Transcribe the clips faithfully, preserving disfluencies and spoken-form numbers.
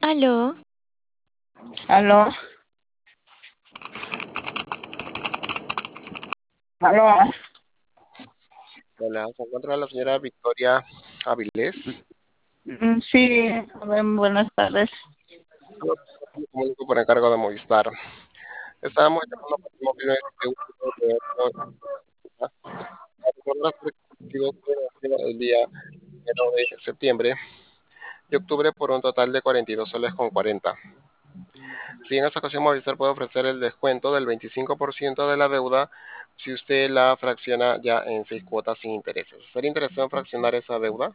Aló, Aló, aló. Hola, se encuentra la señora Victoria Avilés. Mm, Sí, joven, buenas tardes. Me comunico por encargo de Movistar. Estábamos llamando para el móvil este último de para recordar sobre objetivos el día primero de septiembre y octubre por un total de cuarenta y dos soles con cuarenta. Si en esta ocasión Movistar puede ofrecer el descuento del veinticinco por ciento de la deuda si usted la fracciona ya en seis cuotas sin intereses. ¿Estaría interesado en fraccionar esa deuda?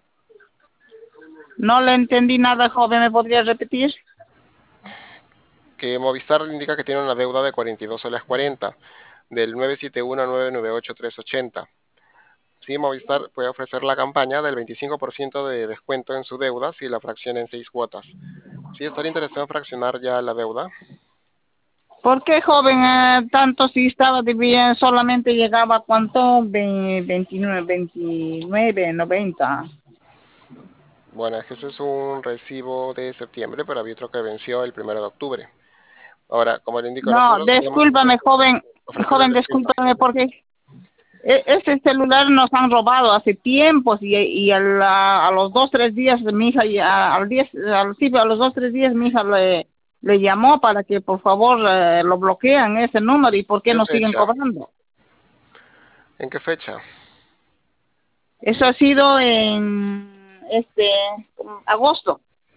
No le entendí nada, joven, ¿me podría repetir? Que Movistar indica que tiene una deuda de cuarenta y dos soles cuarenta del nueve siete uno nueve nueve ocho tres ochenta. Sí, Movistar puede ofrecer la campaña del veinticinco por ciento de descuento en su deuda si la fracciona en seis cuotas. ¿Sí estaría interesado en fraccionar ya la deuda? ¿Por qué, joven, eh, tanto si estaba de bien, solamente llegaba a cuánto? Ve- veintinueve, veintinueve, noventa. Bueno, es que ese es un recibo de septiembre, pero había otro que venció el primero de octubre. Ahora, como le indico, No, nosotros podemos discúlpame, joven, ofrecer el joven, descuento. discúlpame, porque e- este celular nos han robado hace tiempos y, y a, la- a los dos, tres días mi hija, ya, al diez, al, sí, a los dos, tres días mi hija le, le llamó para que por favor eh, lo bloquean ese número y por qué ¿Qué nos siguen fecha? cobrando. ¿En qué fecha? Eso ha sido en este agosto.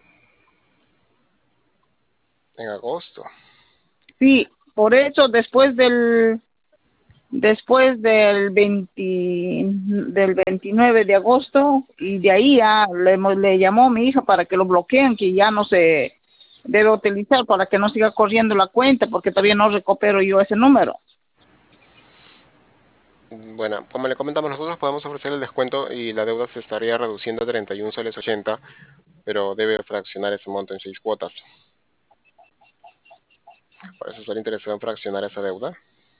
En agosto. Sí, por eso después del después del veinte, del veintinueve de agosto y de ahí ya le, le llamó mi hija para que lo bloqueen, que ya no se debe utilizar para que no siga corriendo la cuenta porque todavía no recupero yo ese número. Bueno, como le comentamos, nosotros podemos ofrecer el descuento y la deuda se estaría reduciendo a treinta y un soles ochenta, pero debe fraccionar ese monto en seis cuotas. Por eso estaría interesado en fraccionar esa deuda.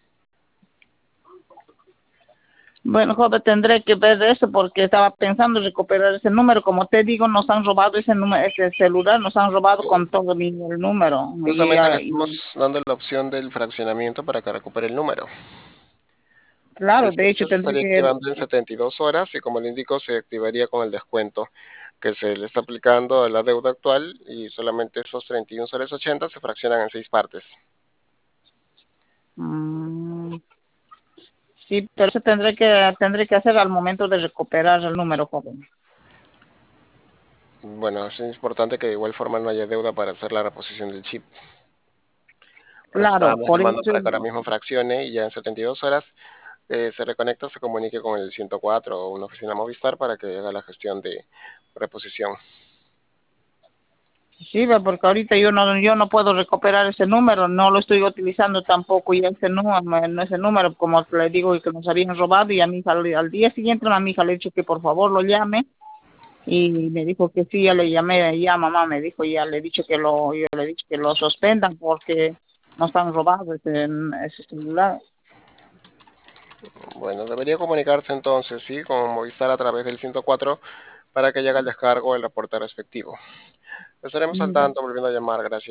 Bueno, joven, tendré que ver eso porque estaba pensando recuperar ese número. Como te digo, nos han robado ese número, ese celular, nos han robado con todo mi- el número. Y, Justamente le ah, y estamos dando la opción del fraccionamiento para que recupere el número. claro, El de hecho servicio se tendré estaría que... activando en setenta y dos horas y como le indico se activaría con el descuento que se le está aplicando a la deuda actual y solamente esos treinta y un soles ochenta se fraccionan en seis partes. Mm, sí, pero eso tendré que, tendré que hacer al momento de recuperar el número, joven. Bueno, es importante que de igual forma no haya deuda para hacer la reposición del chip. Por eso Claro, estábamos por llamando eso, para que ahora mismo fraccione y ya en setenta y dos horas eh, se reconecta, se comunique con el ciento cuatro o una oficina Movistar para que haga la gestión de reposición. sí, ve, porque ahorita yo no, yo no puedo recuperar ese número, no lo estoy utilizando tampoco ya ese número, ese número, como le digo, que nos habían robado y a mi hija, le- al día siguiente a mi hija le he dicho que por favor lo llame y me dijo que sí, ya le llamé, ya mamá me dijo, ya le he dicho que lo, yo le he dicho que lo suspendan porque nos han robado ese, ese celular. Bueno, debería comunicarse entonces, sí, con Movistar a través del ciento cuatro para que llegue el descargo del reporte respectivo. Estaremos al tanto volviendo a llamar. Gracias.